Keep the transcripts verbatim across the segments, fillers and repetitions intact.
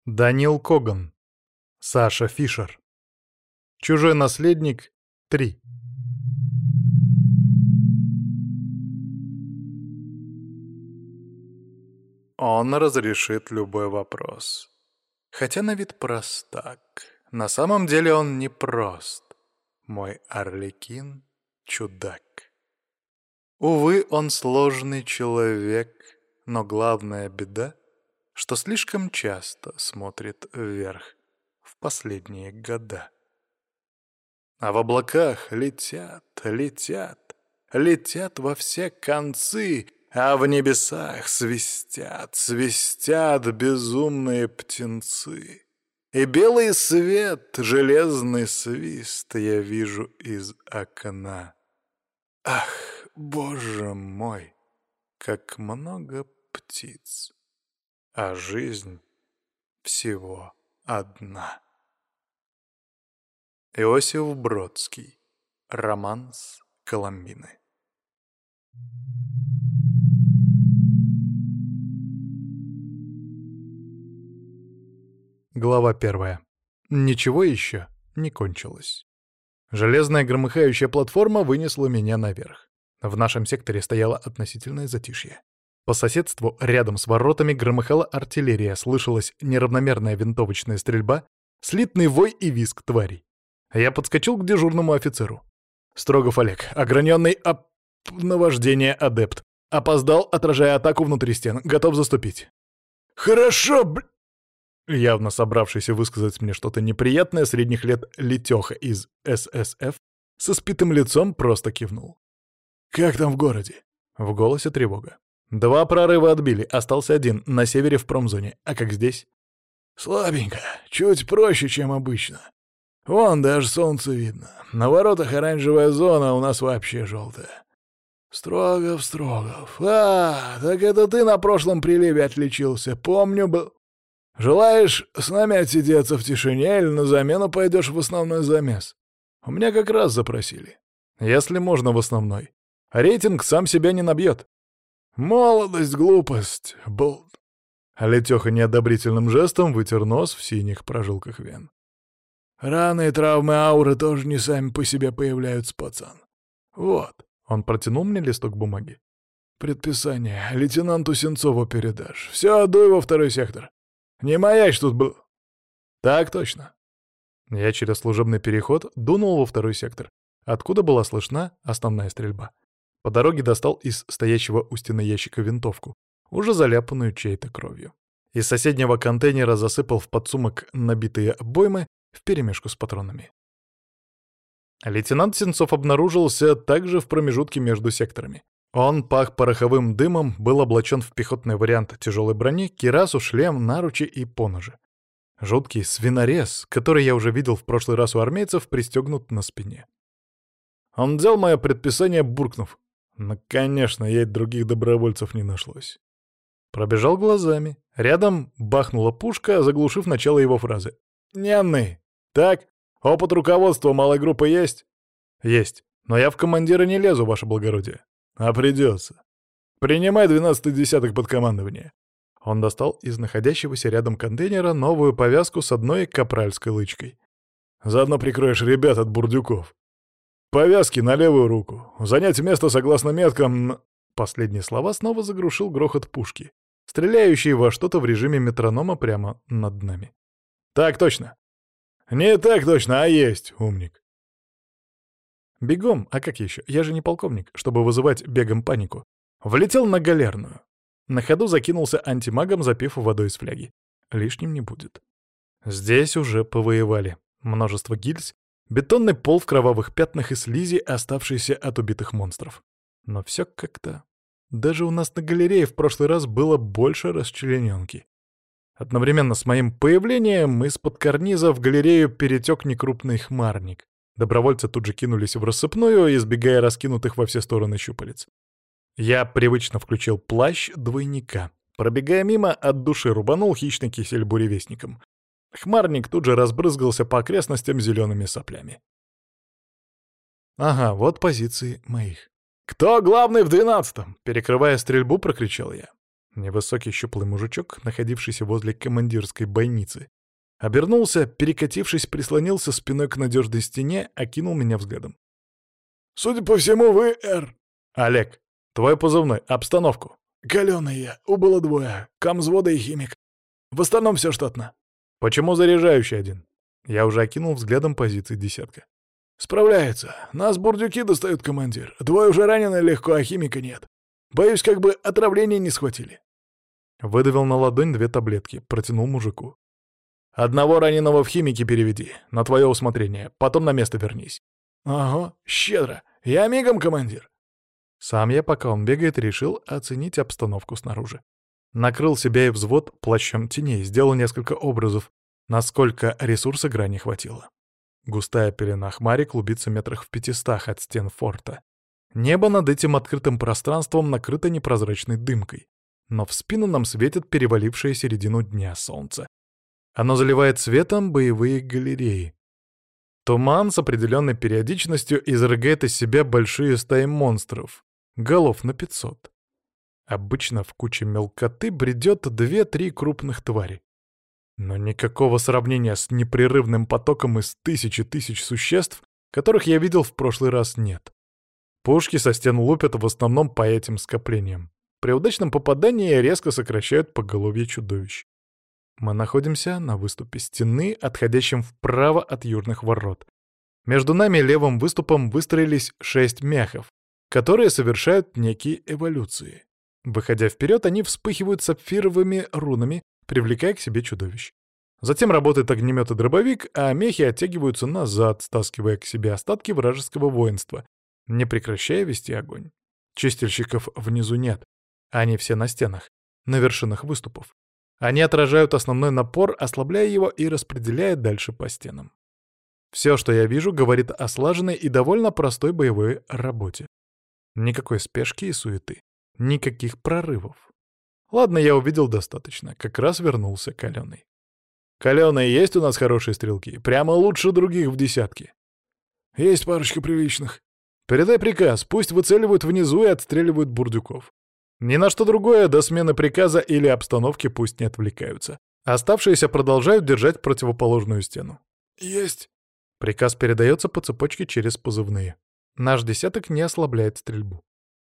Данил Коган. Саша Фишер. Чужой наследник. три. Он разрешит любой вопрос. Хотя на вид простак. На самом деле он не прост. Мой Арлекин — чудак. Увы, он сложный человек, но главная беда, что слишком часто смотрит вверх в последние года. А в облаках летят, летят, летят во все концы, а в небесах свистят, свистят безумные птенцы. И белый свет, железный свист я вижу из окна. Ах, Боже мой, как много птиц, а жизнь всего одна. Иосиф Бродский. Романс Коломбины. Глава первая. Ничего еще не кончилось. Железная громыхающая платформа вынесла меня наверх. В нашем секторе стояло относительное затишье. По соседству, рядом с воротами, громыхала артиллерия, слышалась неравномерная винтовочная стрельба, слитный вой и визг тварей. Я подскочил к дежурному офицеру. «Строгов Олег, ограненный оп... наваждение адепт. Опоздал, отражая атаку внутри стен. Готов заступить». «Хорошо, б...» Явно собравшийся высказать мне что-то неприятное, средних лет летеха из эс эс эф с испитым лицом просто кивнул. «Как там в городе?» В голосе тревога. «Два прорыва отбили, остался один, на севере в промзоне. А как здесь?» «Слабенько, чуть проще, чем обычно. Вон даже солнце видно. На воротах оранжевая зона, у нас вообще желтая. Строгов, Строгов. А, так это ты на прошлом приливе отличился. Помню, был... Желаешь с нами отсидеться в тишине или на замену пойдешь в основной замес? У меня как раз запросили. Если можно в основной. Рейтинг сам себя не набьет. Молодость, глупость, был... Летеха неодобрительным жестом вытер нос в синих прожилках вен. Раны и травмы ауры тоже не сами по себе появляются, пацан. Вот. Он протянул мне листок бумаги. Предписание. Лейтенанту Сенцову передашь. Все, дуй во второй сектор. Не маячь тут был. Так точно. Я через служебный переход дунул во второй сектор, откуда была слышна основная стрельба. По дороге достал из стоящего у стены ящика винтовку, уже заляпанную чьей-то кровью. Из соседнего контейнера засыпал в подсумок набитые обоймы вперемешку с патронами. Лейтенант Сенцов обнаружился также в промежутке между секторами. Он пах пороховым дымом, был облачен в пехотный вариант тяжелой брони, кирасу, шлем, наручи и поножи. Жуткий свинорез, который я уже видел в прошлый раз у армейцев, пристегнут на спине. Он взял мое предписание, буркнув. Ну, конечно, ей других добровольцев не нашлось. Пробежал глазами. Рядом бахнула пушка, заглушив начало его фразы. «Ненный! Так, опыт руководства малой группы есть?» «Есть, но я в командиры не лезу, ваше благородие». «А придется. Принимай двенадцатый десяток под командование». Он достал из находящегося рядом контейнера новую повязку с одной капральской лычкой. «Заодно прикроешь ребят от бурдюков. Повязки на левую руку. Занять место согласно меткам...» Последние слова снова заглушил грохот пушки, стреляющей во что-то в режиме метронома прямо над нами. «Так точно». «Не так точно, а есть, умник». Бегом, а как еще? Я же не полковник, чтобы вызывать бегом панику. Влетел на галерную. На ходу закинулся антимагом, запив водой из фляги. Лишним не будет. Здесь уже повоевали. Множество гильз, бетонный пол в кровавых пятнах и слизи, оставшиеся от убитых монстров. Но все как-то... Даже у нас на галерее в прошлый раз было больше расчлененки. Одновременно с моим появлением из-под карниза в галерею перетек некрупный хмарник. Добровольцы тут же кинулись в рассыпную, избегая раскинутых во все стороны щупалец. Я привычно включил плащ двойника. Пробегая мимо, от души рубанул хищный кисель буревестником. Хмарник тут же разбрызгался по окрестностям зелеными соплями. Ага, вот позиции моих. «Кто главный в двенадцатом?» — перекрывая стрельбу, прокричал я. Невысокий щуплый мужичок, находившийся возле командирской бойницы, обернулся, перекатившись, прислонился спиной к надежной стене, окинул меня взглядом. «Судя по всему, вы Р...» «Олег, твой позывной, обстановку». «Калёный я, убыло двое, комзвода и химик. В остальном все штатно». «Почему заряжающий один?» Я уже окинул взглядом позиции десятка. «Справляется. Нас бурдюки достают, командир. Двое уже ранены легко, а химика нет. Боюсь, как бы отравление не схватили». Выдавил на ладонь две таблетки, протянул мужику. «Одного раненого в химике переведи, на твое усмотрение, потом на место вернись». «Ага, щедро. Я мигом, командир». Сам я, пока он бегает, решил оценить обстановку снаружи. Накрыл себя и взвод плащом теней, сделал несколько образов, насколько ресурса грани хватило. Густая пелена хмари клубится метрах в пятистах от стен форта. Небо над этим открытым пространством накрыто непрозрачной дымкой, но в спину нам светит перевалившее середину дня солнце. Оно заливает светом боевые галереи. Туман с определенной периодичностью изрыгает из себя большие стаи монстров, голов на пятьсот. Обычно в куче мелкоты бредет две-три крупных твари. Но никакого сравнения с непрерывным потоком из тысячи тысяч существ, которых я видел в прошлый раз, нет. Пушки со стен лупят в основном по этим скоплениям. При удачном попадании резко сокращают поголовье чудовищ. Мы находимся на выступе стены, отходящем вправо от южных ворот. Между нами левым выступом выстроились шесть мехов, которые совершают некие эволюции. Выходя вперед, они вспыхивают сапфировыми рунами, привлекая к себе чудовищ. Затем работает огнемет и дробовик, а мехи оттягиваются назад, стаскивая к себе остатки вражеского воинства, не прекращая вести огонь. Чистильщиков внизу нет. Они все на стенах, на вершинах выступов. Они отражают основной напор, ослабляя его и распределяя дальше по стенам. Все, что я вижу, говорит о слаженной и довольно простой боевой работе. Никакой спешки и суеты. Никаких прорывов. Ладно, я увидел достаточно. Как раз вернулся Калёный. «Калёный, есть у нас хорошие стрелки? Прямо лучше других в десятке». «Есть парочка приличных». «Передай приказ, пусть выцеливают внизу и отстреливают бурдюков. Ни на что другое до смены приказа или обстановки пусть не отвлекаются. Оставшиеся продолжают держать противоположную стену». «Есть». Приказ передается по цепочке через позывные. Наш десяток не ослабляет стрельбу.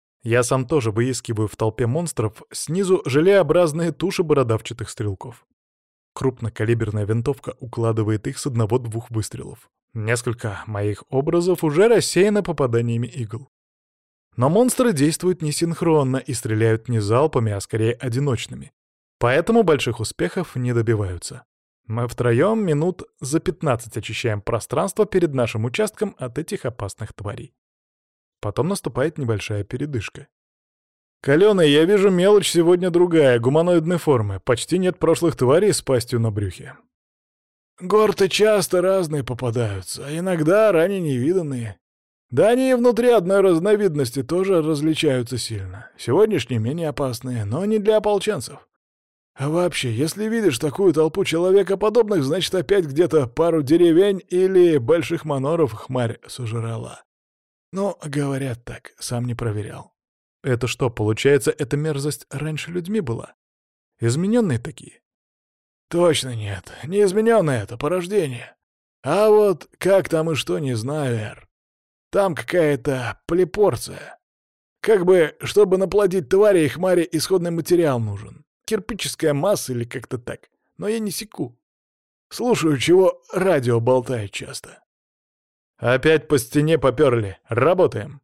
Я сам тоже выискиваю в толпе монстров снизу желеобразные туши бородавчатых стрелков. Крупнокалиберная винтовка укладывает их с одного-двух выстрелов. Несколько моих образов уже рассеяны попаданиями игл. Но монстры действуют несинхронно и стреляют не залпами, а скорее одиночными. Поэтому больших успехов не добиваются. Мы втроем минут за пятнадцать очищаем пространство перед нашим участком от этих опасных тварей. Потом наступает небольшая передышка. «Калёный, я вижу, мелочь сегодня другая, гуманоидной формы. Почти нет прошлых тварей с пастью на брюхе». «Горты часто разные попадаются, а иногда ранее невиданные. Да они и внутри одной разновидности тоже различаются сильно. Сегодняшние менее опасные, но не для ополченцев. А вообще, если видишь такую толпу человекоподобных, значит опять где-то пару деревень или больших маноров хмарь сожрала. Ну, говорят так, сам не проверял». «Это что, получается, эта мерзость раньше людьми была? Измененные такие?» «Точно нет, не измененное это, порождение. А вот как там и что, не знаю, Эр. Там какая-то полипорция. Как бы, чтобы наплодить твари и хмари, исходный материал нужен. Кирпическая масса или как-то так. Но я не секу. Слушаю, чего радио болтает часто». «Опять по стене попёрли. Работаем».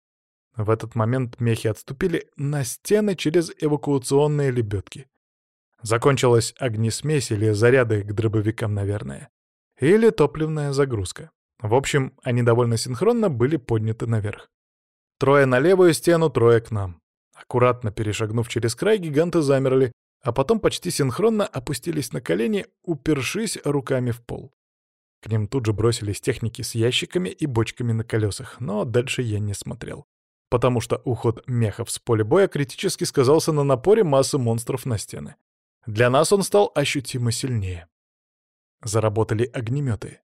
В этот момент мехи отступили на стены через эвакуационные лебедки. Закончилась огнесмесь или заряды к дробовикам, наверное. Или топливная загрузка. В общем, они довольно синхронно были подняты наверх. Трое на левую стену, трое к нам. Аккуратно перешагнув через край, гиганты замерли, а потом почти синхронно опустились на колени, упершись руками в пол. К ним тут же бросились техники с ящиками и бочками на колесах, но дальше я не смотрел. Потому что уход мехов с поля боя критически сказался на напоре массы монстров на стены. Для нас он стал ощутимо сильнее. Заработали огнеметы.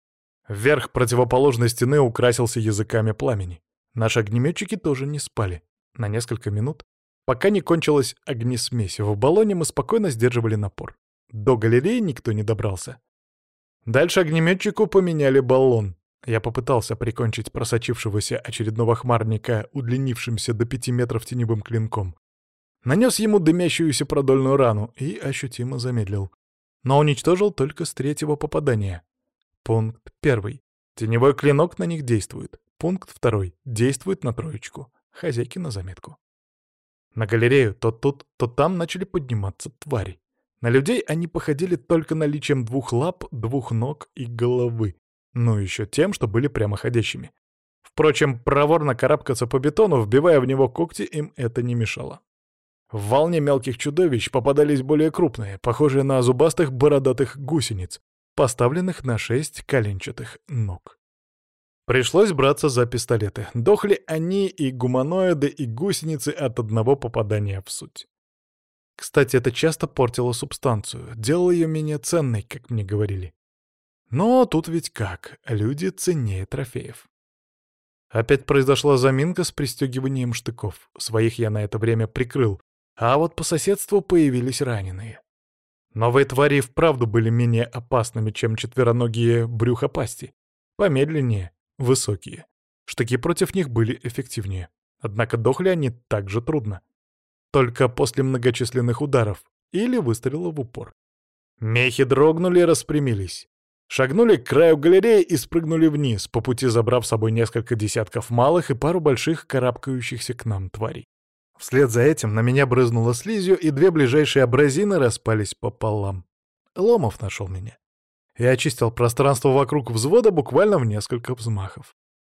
Верх противоположной стены украсился языками пламени. Наши огнеметчики тоже не спали. На несколько минут Пока не кончилась огнесмесь, в баллоне мы спокойно сдерживали напор. До галереи никто не добрался. Дальше огнеметчику поменяли баллон. Я попытался прикончить просочившегося очередного хмарника удлинившимся до пяти метров теневым клинком. Нанес ему дымящуюся продольную рану и ощутимо замедлил. Но уничтожил только с третьего попадания. Пункт первый. Теневой клинок на них действует. Пункт второй. Действует на троечку. Хозяйки на заметку. На галерею то тут, то там начали подниматься твари. На людей они походили только наличием двух лап, двух ног и головы. Ну еще тем, что были прямоходящими. Впрочем, проворно карабкаться по бетону, вбивая в него когти, им это не мешало. В волне мелких чудовищ попадались более крупные, похожие на зубастых бородатых гусениц, поставленных на шесть коленчатых ног. Пришлось браться за пистолеты. Дохли они и гуманоиды, и гусеницы от одного попадания в суть. Кстати, это часто портило субстанцию, делало ее менее ценной, как мне говорили. Но тут ведь как, люди ценнее трофеев. Опять произошла заминка с пристегиванием штыков. Своих я на это время прикрыл, а вот по соседству появились раненые. Новые твари и вправду были менее опасными, чем четвероногие брюхопасти. Помедленнее, высокие. Штыки против них были эффективнее. Однако дохли они так же трудно. Только после многочисленных ударов или выстрела в упор. Мехи дрогнули и распрямились. Шагнули к краю галереи и спрыгнули вниз, по пути забрав с собой несколько десятков малых и пару больших карабкающихся к нам тварей. Вслед за этим на меня брызнуло слизью, и две ближайшие абразины распались пополам. Ломов нашел меня. Я очистил пространство вокруг взвода буквально в несколько взмахов.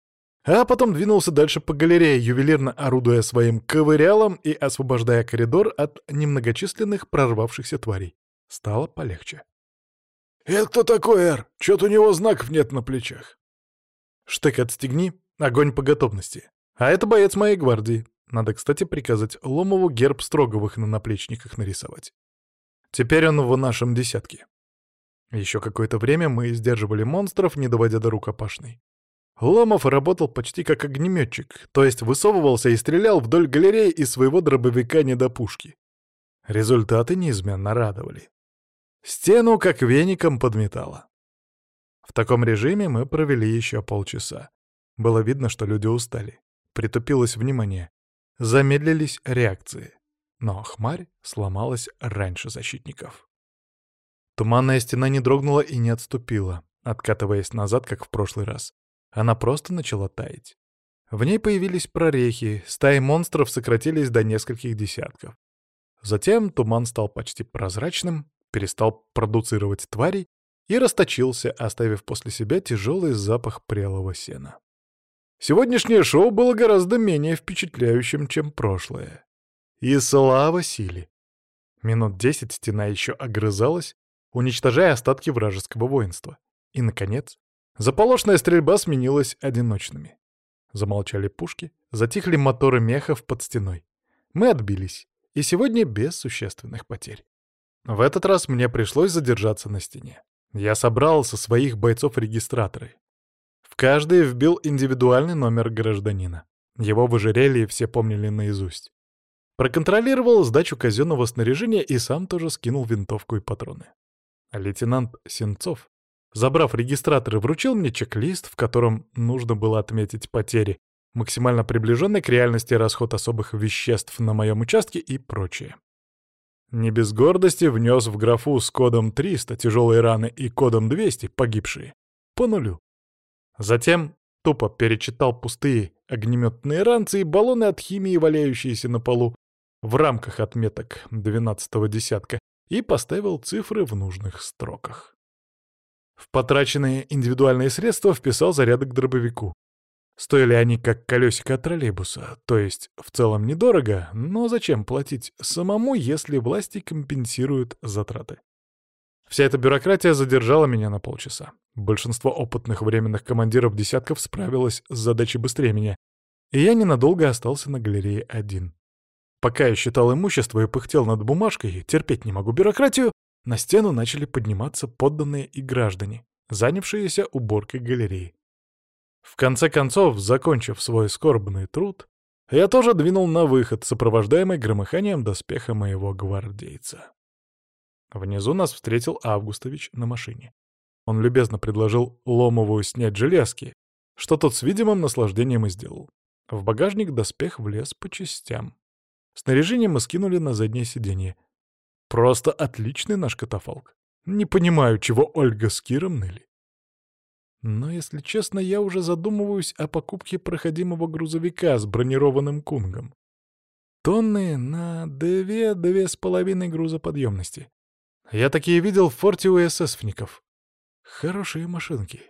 А потом двинулся дальше по галерее, ювелирно орудуя своим ковырялом и освобождая коридор от немногочисленных прорвавшихся тварей. Стало полегче. «Это кто такой, Эр? Чё-то у него знаков нет на плечах». «Штык отстегни, огонь по готовности. А это боец моей гвардии. Надо, кстати, приказать Ломову герб Строговых на наплечниках нарисовать. Теперь он в нашем десятке». Еще какое-то время мы сдерживали монстров, не доводя до рукопашной. Ломов работал почти как огнеметчик, то есть высовывался и стрелял вдоль галереи из своего дробовика не до пушки. Результаты неизменно радовали. Стену как веником подметало. В таком режиме мы провели еще полчаса. Было видно, что люди устали. Притупилось внимание. Замедлились реакции. Но хмарь сломалась раньше защитников. Туманная стена не дрогнула и не отступила, откатываясь назад, как в прошлый раз. Она просто начала таять. В ней появились прорехи, стаи монстров сократились до нескольких десятков. Затем туман стал почти прозрачным, перестал продуцировать тварей и расточился, оставив после себя тяжелый запах прелого сена. Сегодняшнее шоу было гораздо менее впечатляющим, чем прошлое. И слава силе! Минут десять стена еще огрызалась, уничтожая остатки вражеского воинства. И, наконец, заполошная стрельба сменилась одиночными. Замолчали пушки, затихли моторы мехов под стеной. Мы отбились, и сегодня без существенных потерь. В этот раз мне пришлось задержаться на стене. Я собрал со своих бойцов регистраторы. В каждый вбил индивидуальный номер гражданина. Его в ожерелье все помнили наизусть. Проконтролировал сдачу казенного снаряжения и сам тоже скинул винтовку и патроны. Лейтенант Сенцов, забрав регистраторы, вручил мне чек-лист, в котором нужно было отметить потери, максимально приближенный к реальности расход особых веществ на моем участке и прочее. Не без гордости внес в графу с кодом триста тяжелые раны и кодом двести погибшие по нулю. Затем тупо перечитал пустые огнеметные ранцы и баллоны от химии, валяющиеся на полу, в рамках отметок двенадцатого десятка, и поставил цифры в нужных строках. В потраченные индивидуальные средства вписал заряды к дробовику. Стоили они как колесико от троллейбуса, то есть в целом недорого, но зачем платить самому, если власти компенсируют затраты? Вся эта бюрократия задержала меня на полчаса. Большинство опытных временных командиров десятков справилось с задачей быстрее меня, и я ненадолго остался на галерее один. Пока я считал имущество и пыхтел над бумажкой, терпеть не могу бюрократию, на стену начали подниматься подданные и граждане, занявшиеся уборкой галереи. В конце концов, закончив свой скорбный труд, Я тоже двинул на выход, сопровождаемый громыханием доспеха моего гвардейца. Внизу нас встретил Августович на машине. Он любезно предложил Ломову снять железки, что тот с видимым наслаждением и сделал. В багажник доспех влез по частям. Снаряжение мы скинули на заднее сиденье. Просто отличный наш катафалк. Не понимаю, чего Ольга с Киром ныли. Но, если честно, я уже задумываюсь о покупке проходимого грузовика с бронированным кунгом. Тонны на две-две с половиной грузоподъемности. Я такие видел в форте у эсэсовников. Хорошие машинки.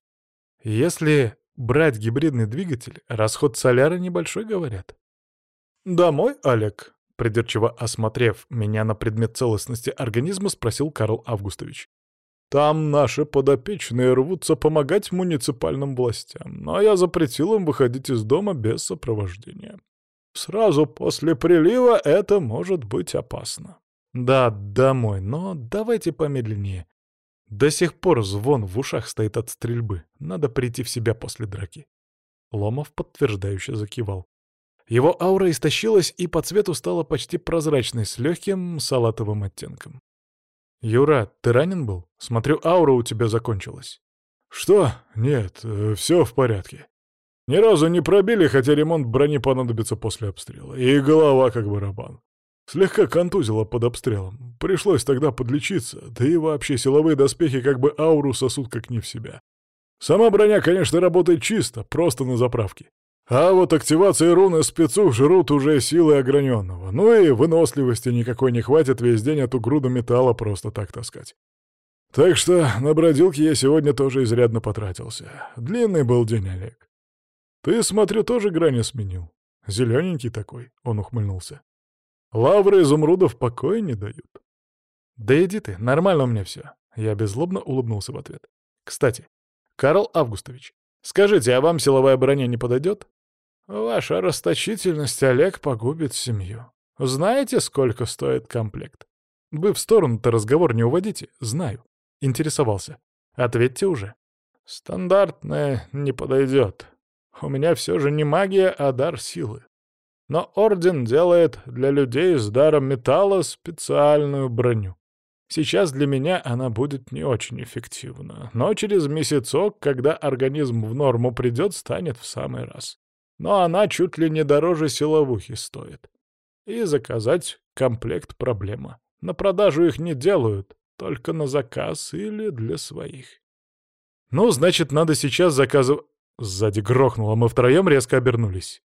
Если брать гибридный двигатель, расход соляра небольшой, говорят. «Домой, Олег?» — придирчиво осмотрев меня на предмет целостности организма, спросил Карл Августович. «Там наши подопечные рвутся помогать муниципальным властям, но я запретил им выходить из дома без сопровождения. Сразу после прилива это может быть опасно». «Да, домой, но давайте помедленнее. До сих пор звон в ушах стоит от стрельбы. Надо прийти в себя после драки». Ломов подтверждающе закивал. Его аура истощилась и по цвету стала почти прозрачной, с легким салатовым оттенком. «Юра, ты ранен был? Смотрю, аура у тебя закончилась». «Что? Нет, э, все в порядке. Ни разу не пробили, хотя ремонт брони понадобится после обстрела. И голова как барабан. Слегка контузило под обстрелом. Пришлось тогда подлечиться, да и вообще силовые доспехи как бы ауру сосут как не в себя. Сама броня, конечно, работает чисто, просто на заправке. А вот активации руны спецов жрут уже силы ограненного. Ну и выносливости никакой не хватит весь день эту груду металла просто так таскать. Так что на бродилке я сегодня тоже изрядно потратился. Длинный был день, Олег. Ты, смотрю, тоже грани сменил. Зелененький такой, он ухмыльнулся. Лавры изумрудов покоя не дают. Да иди ты, нормально у меня все. Я беззлобно улыбнулся в ответ. Кстати, Карл Августович, скажите, а вам силовая броня не подойдет? Ваша расточительность, Олег, погубит семью. Знаете, сколько стоит комплект? Вы в сторону-то разговор не уводите, знаю. Интересовался. Ответьте уже. Стандартная не подойдет. У меня все же не магия, а дар силы. Но Орден делает для людей с даром металла специальную броню. Сейчас для меня она будет не очень эффективна, но через месяцок, когда организм в норму придет, станет в самый раз. Но она чуть ли не дороже силовухи стоит. И заказать комплект — проблема. На продажу их не делают, только на заказ или для своих. Ну, значит, надо сейчас заказывать... Сзади грохнуло, мы втроем резко обернулись.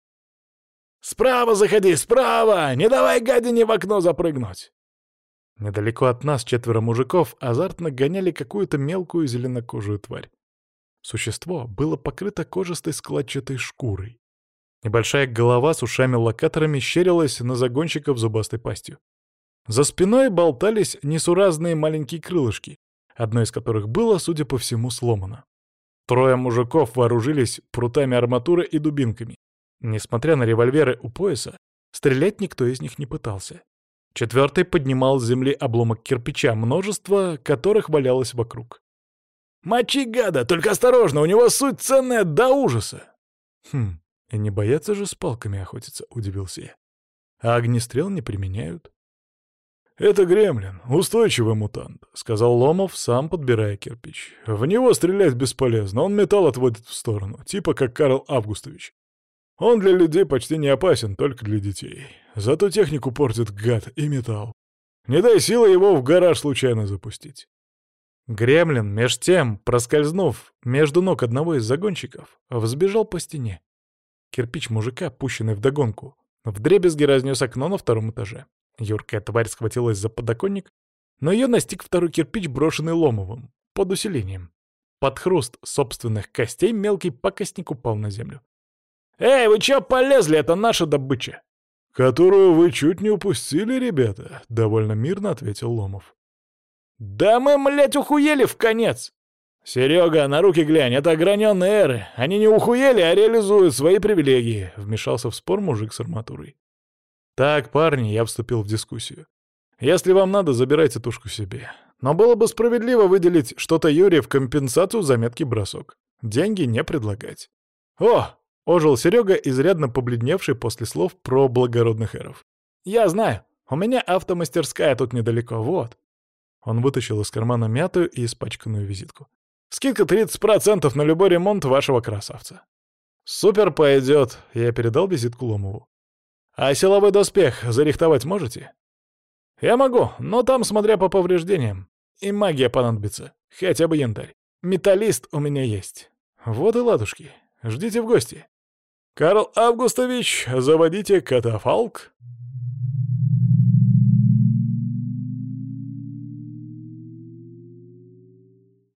«Справа заходи, справа! Не давай гадине в окно запрыгнуть!» Недалеко от нас четверо мужиков азартно гоняли какую-то мелкую зеленокожую тварь. Существо было покрыто кожистой складчатой шкурой. Небольшая голова с ушами-локаторами щерилась на загонщиков зубастой пастью. За спиной болтались несуразные маленькие крылышки, одно из которых было, судя по всему, сломано. Трое мужиков вооружились прутами арматуры и дубинками. Несмотря на револьверы у пояса, стрелять никто из них не пытался. Четвертый поднимал с земли обломок кирпича, множество которых валялось вокруг. «Мочи, гада! Только осторожно, у него суть ценная до ужаса!» «Хм, и не боятся же с палками охотиться», — удивился я. «А огнестрел не применяют?» «Это гремлин, устойчивый мутант», — сказал Ломов, сам подбирая кирпич. «В него стрелять бесполезно, он металл отводит в сторону, типа как Карл Августович. Он для людей почти не опасен, только для детей. Зато технику портит гад и металл. Не дай силы его в гараж случайно запустить». Гремлин, меж тем, проскользнув между ног одного из загонщиков, взбежал по стене. Кирпич мужика, пущенный вдогонку, вдребезги разнес окно на втором этаже. Юркая тварь схватилась за подоконник, но ее настиг второй кирпич, брошенный Ломовым, под усилением. Под хруст собственных костей мелкий пакостник упал на землю. «Эй, вы чё полезли? Это наша добыча!» «Которую вы чуть не упустили, ребята», — довольно мирно ответил Ломов. «Да мы, млять, ухуели в конец! Серега, на руки глянь, это ограненные эры. Они не ухуели, а реализуют свои привилегии», — вмешался в спор мужик с арматурой. «Так, парни», — я вступил в дискуссию. «Если вам надо, забирайте тушку себе. Но было бы справедливо выделить что-то Юре в компенсацию за меткий бросок. Деньги не предлагать». «О, Ожил Серега, изрядно побледневший после слов про благородных эров. «Я знаю. У меня автомастерская тут недалеко, вот». Он вытащил из кармана мятую и испачканную визитку. «Скидка тридцать процентов на любой ремонт вашего красавца». «Супер пойдет», — я передал визитку Ломову. «А силовой доспех зарихтовать можете?» «Я могу, но там смотря по повреждениям. И магия понадобится, хотя бы янтарь. Металлист у меня есть. Вот и ладушки. Ждите в гости. Карл Августович, заводите катафалк».